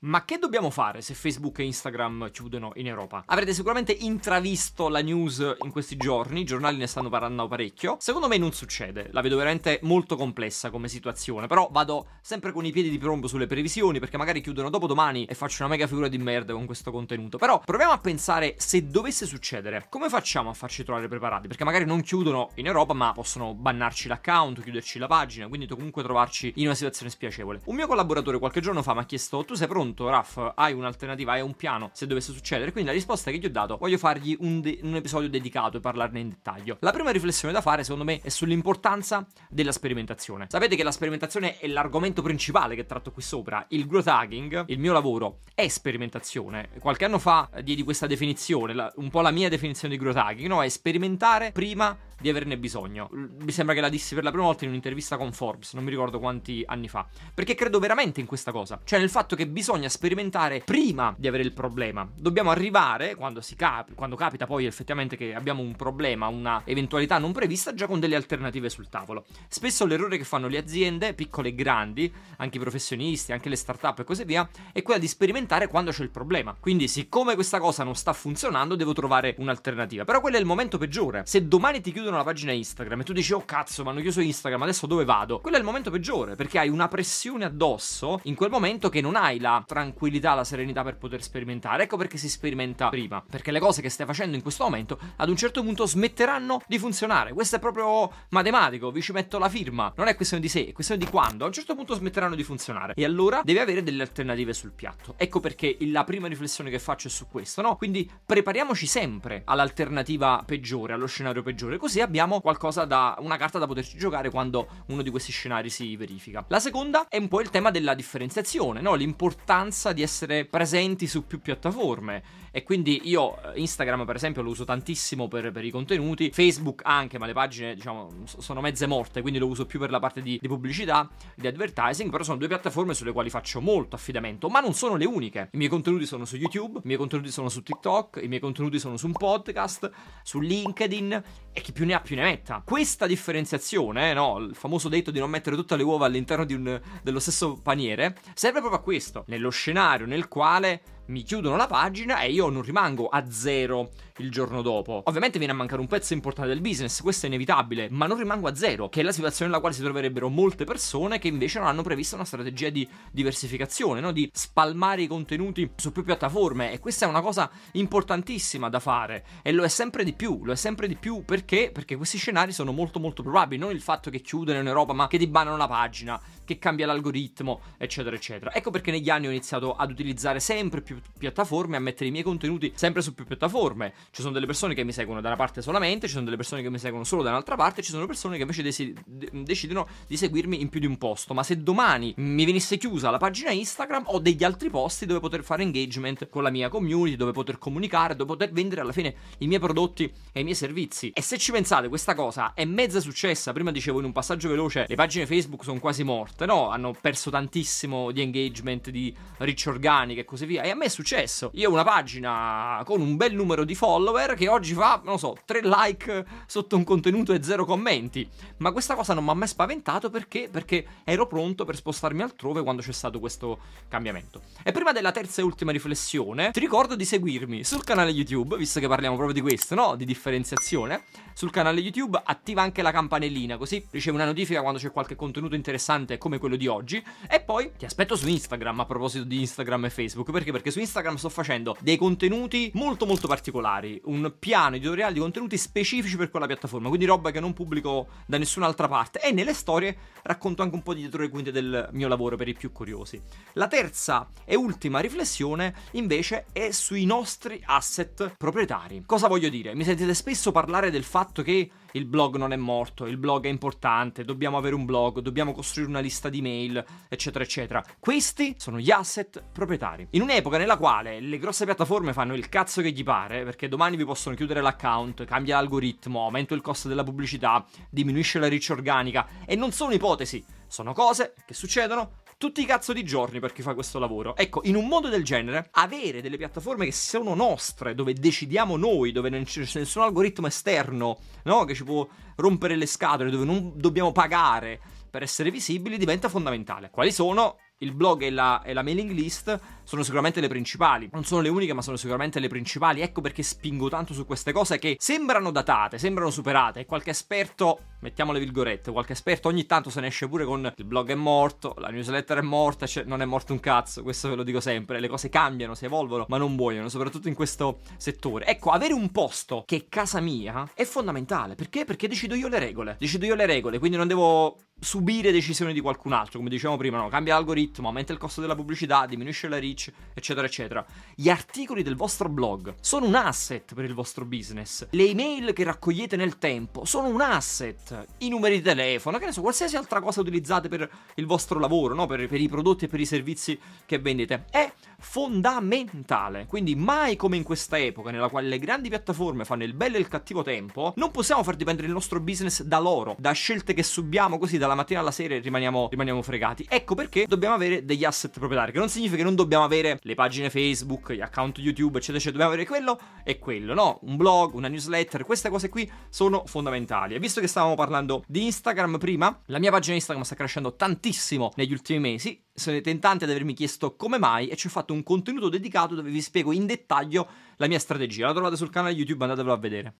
Ma che dobbiamo fare se Facebook e Instagram chiudono in Europa? Avrete sicuramente intravisto la news in questi giorni, i giornali ne stanno parlando parecchio. Secondo me non succede, la vedo veramente molto complessa come situazione, però vado sempre con i piedi di piombo sulle previsioni, perché magari chiudono dopodomani e faccio una mega figura di merda con questo contenuto. Però proviamo a pensare, se dovesse succedere, come facciamo a farci trovare preparati? Perché magari non chiudono in Europa, ma possono bannarci l'account, chiuderci la pagina, quindi comunque trovarci in una situazione spiacevole. Un mio collaboratore qualche giorno fa mi ha chiesto: tu sei pronto, Raf? Hai un'alternativa, hai un piano se dovesse succedere? Quindi la risposta che gli ho dato: voglio fargli un episodio dedicato e parlarne in dettaglio. La prima riflessione da fare, secondo me, è sull'importanza della sperimentazione. Sapete che la sperimentazione è l'argomento principale che tratto qui sopra. Il growth hacking, il mio lavoro, è sperimentazione. Qualche anno fa diedi questa definizione, un po' la mia definizione di growth hacking, no? È sperimentare prima di averne bisogno. Mi sembra che la dissi per la prima volta in un'intervista con Forbes, non mi ricordo quanti anni fa, perché credo veramente in questa cosa, cioè nel fatto che bisogna sperimentare prima di avere il problema. Dobbiamo arrivare, quando capita poi effettivamente che abbiamo un problema, una eventualità non prevista, già con delle alternative sul tavolo. Spesso l'errore che fanno le aziende, piccole e grandi, anche i professionisti, anche le startup e così via, è quella di sperimentare quando c'è il problema. Quindi, siccome questa cosa non sta funzionando, devo trovare un'alternativa. Però quello è il momento peggiore. Se domani ti chiudono la pagina Instagram e tu dici: oh cazzo, mi hanno chiuso Instagram, adesso dove vado? Quello è il momento peggiore, perché hai una pressione addosso in quel momento che non hai la tranquillità, la serenità per poter sperimentare. Ecco perché si sperimenta prima, perché le cose che stai facendo in questo momento ad un certo punto smetteranno di funzionare. Questo è proprio matematico, vi ci metto la firma. Non è questione di se, è questione di quando. A un certo punto smetteranno di funzionare e allora devi avere delle alternative sul piatto. Ecco perché la prima riflessione che faccio è su questo, no? Quindi prepariamoci sempre all'alternativa peggiore, allo scenario peggiore, così abbiamo una carta da poterci giocare quando uno di questi scenari si verifica. La seconda è un po' il tema della differenziazione, no? L'importanza di essere presenti su più piattaforme. E quindi io Instagram per esempio lo uso tantissimo per i contenuti, Facebook anche, ma le pagine diciamo sono mezze morte, quindi lo uso più per la parte di pubblicità, di advertising. Però sono due piattaforme sulle quali faccio molto affidamento, ma non sono le uniche. I miei contenuti sono su YouTube, i miei contenuti sono su TikTok, i miei contenuti sono su un podcast, su LinkedIn, e chi più ne ha più ne metta. Questa differenziazione, no, il famoso detto di non mettere tutte le uova all'interno dello stesso paniere, serve proprio a questo. Nello scenario nel quale mi chiudono la pagina e io non rimango a zero il giorno dopo. Ovviamente viene a mancare un pezzo importante del business, questo è inevitabile, ma non rimango a zero, che è la situazione nella quale si troverebbero molte persone che invece non hanno previsto una strategia di diversificazione, no? Di spalmare i contenuti su più piattaforme. E questa è una cosa importantissima da fare, e lo è sempre di più perché questi scenari sono molto molto probabili. Non il fatto che chiudono in Europa, ma che ti bannano la pagina, che cambia l'algoritmo, eccetera eccetera. Ecco perché negli anni ho iniziato ad utilizzare sempre più piattaforme, a mettere i miei contenuti sempre su più piattaforme. Ci sono delle persone che mi seguono da una parte solamente, ci sono delle persone che mi seguono solo da un'altra parte, ci sono persone che invece decidono di seguirmi in più di un posto. Ma se domani mi venisse chiusa la pagina Instagram, ho degli altri posti dove poter fare engagement con la mia community, dove poter comunicare, dove poter vendere alla fine i miei prodotti e i miei servizi. E se ci pensate, questa cosa è mezza successa. Prima dicevo in un passaggio veloce, le pagine Facebook sono quasi morte, no? Hanno perso tantissimo di engagement, di reach organica e così via. E a me è successo. Io ho una pagina con un bel numero di follower che oggi fa, non so, 3 like sotto un contenuto e 0 commenti. Ma questa cosa non mi ha mai spaventato perché ero pronto per spostarmi altrove quando c'è stato questo cambiamento. E prima della terza e ultima riflessione, ti ricordo di seguirmi sul canale YouTube, visto che parliamo proprio di questo, no? Di differenziazione. Sul canale YouTube attiva anche la campanellina, così ricevi una notifica quando c'è qualche contenuto interessante come quello di oggi. E poi ti aspetto su Instagram, a proposito di Instagram e Facebook. Perché su Instagram sto facendo dei contenuti molto molto particolari, un piano editoriale di contenuti specifici per quella piattaforma, quindi roba che non pubblico da nessun'altra parte. E nelle storie racconto anche un po' di dietro le quinte del mio lavoro per i più curiosi. La terza e ultima riflessione invece è sui nostri asset proprietari. Cosa voglio dire? Mi sentite spesso parlare del fatto che il blog non è morto, il blog è importante, dobbiamo avere un blog, dobbiamo costruire una lista di mail, eccetera eccetera. Questi sono gli asset proprietari. In un'epoca nella quale le grosse piattaforme fanno il cazzo che gli pare, perché domani vi possono chiudere l'account, cambia l'algoritmo, aumenta il costo della pubblicità, diminuisce la reach organica, e non sono ipotesi, sono cose che succedono tutti i cazzo di giorni per chi fa questo lavoro. Ecco, in un mondo del genere, avere delle piattaforme che sono nostre, dove decidiamo noi, dove non c'è nessun algoritmo esterno, no, che ci può rompere le scatole, dove non dobbiamo pagare per essere visibili, diventa fondamentale. Quali sono? il blog e la mailing list sono sicuramente le principali. Non sono le uniche, ma sono sicuramente le principali. Ecco perché spingo tanto su queste cose che sembrano datate, sembrano superate. E qualche esperto, mettiamo le virgolette, qualche esperto ogni tanto se ne esce pure con il blog è morto, la newsletter è morta, cioè non è morto un cazzo, questo ve lo dico sempre. Le cose cambiano, si evolvono, ma non muoiono, soprattutto in questo settore. Ecco, avere un posto che è casa mia è fondamentale. Perché? Perché decido io le regole, quindi non devo subire decisioni di qualcun altro, come dicevamo prima, no? Cambia l'algoritmo, aumenta il costo della pubblicità, diminuisce la reach, eccetera eccetera. Gli articoli del vostro blog sono un asset per il vostro business. Le email che raccogliete nel tempo sono un asset. I numeri di telefono, che ne so, qualsiasi altra cosa utilizzate per il vostro lavoro, no? Per i prodotti e per i servizi che vendete è fondamentale. Quindi mai come in questa epoca nella quale le grandi piattaforme fanno il bello e il cattivo tempo, non possiamo far dipendere il nostro business da loro, da scelte che subiamo così dalla mattina alla sera e rimaniamo fregati. Ecco perché dobbiamo avere degli asset proprietari, che non significa che non dobbiamo avere le pagine Facebook, gli account YouTube, eccetera, eccetera. Dobbiamo avere quello e quello, no? Un blog, una newsletter, queste cose qui sono fondamentali. E visto che stavamo parlando di Instagram prima, la mia pagina Instagram sta crescendo tantissimo negli ultimi mesi. Siete in tanti ad avermi chiesto come mai e ci ho fatto un contenuto dedicato dove vi spiego in dettaglio la mia strategia. La trovate sul canale YouTube, andatevelo a vedere.